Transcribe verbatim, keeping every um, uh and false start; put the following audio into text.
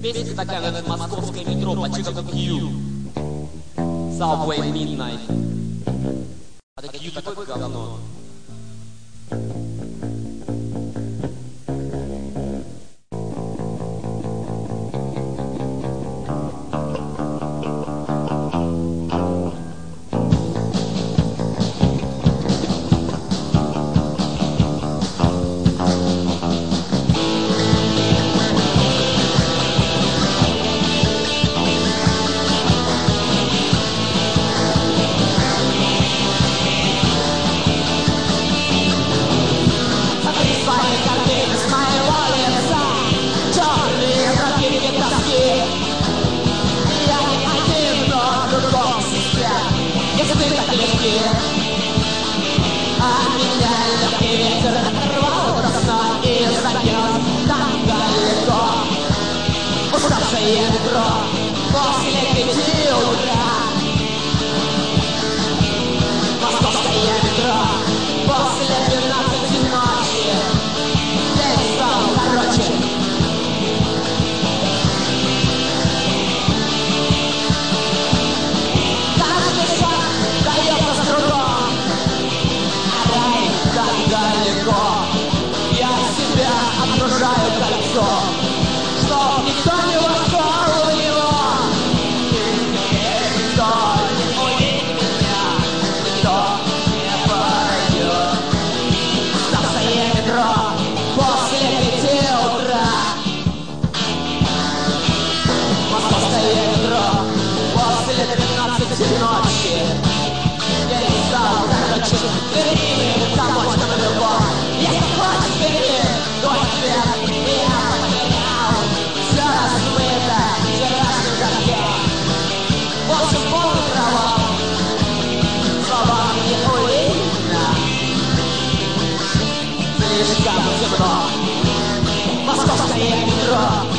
Песенка такая, это московское метро, почти как Q. Subway Midnight. А так Q такое говно. Метро после пяти утра. Московское метро после двенадцати ночи. День стал короче. Каждый шаг дается с трудом, а рай так далеко. Я себя окружаю кольцом, чтоб никто не вошел в него. Никто не увидит меня, никто не пройдет. Московское метро после пяти утра. Московское метро после двенадцати ночи. День стал короче. Бери мне комочком любовь. Если хочешь, бери, дочь вверх. Я потерял все размыто вчерашним дождем. В общем, полный провал. Словам не увидно. Слишком темно. Московское метро